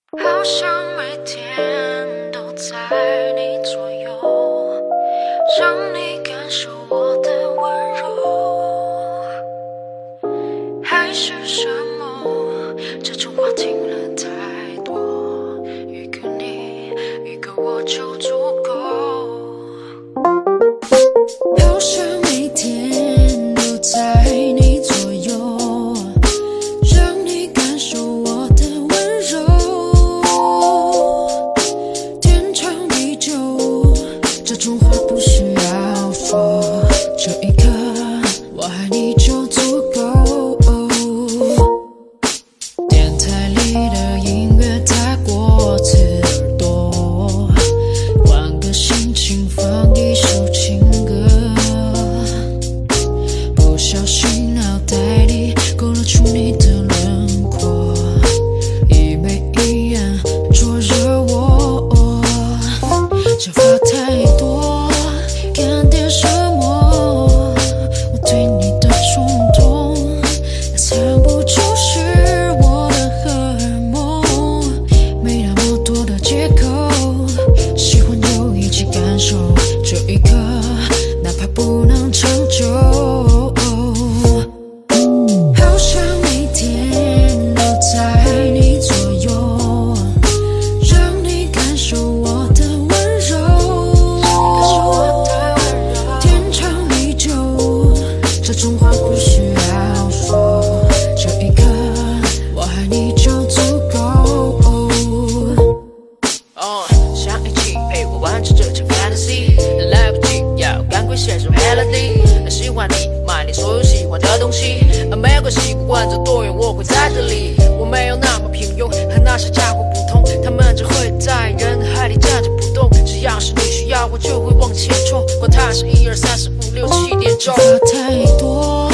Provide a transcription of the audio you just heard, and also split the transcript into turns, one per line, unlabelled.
好想每天都在你左右，让你感受我的温柔。还是什么？这种话听了太多，一个你，一个我就足够。好想每天都在你左右，让你感受我的温柔。天长地久，这种话不需要说，这一刻我爱你就足够。电台里的音乐太过刺耳朵，换个心情放一首情歌，不小心脑袋里勾勒出你的轮廓，一枚一眼灼热我。想法太多，看点什么？我对你的冲动，那藏不住是我的荷尔蒙，没那么多的借口，喜欢就一起感受这一刻，哪怕不能长久。好想每天都在你左右，让你感受我的温柔。天长地久，这种话不需要说，这一刻我爱你就足够。想一起陪我完成这场 fantasy， 来不及要赶快写首 melody。喜欢你，买你所有喜欢的东西，没关系，不管走多远，我会在这里。我没有那么平庸，和那些家伙不同，他们只会在人海里站着不动。只要是你需要，我就会往前冲，管它是1、2、3、4、5、6、7点钟。话太多。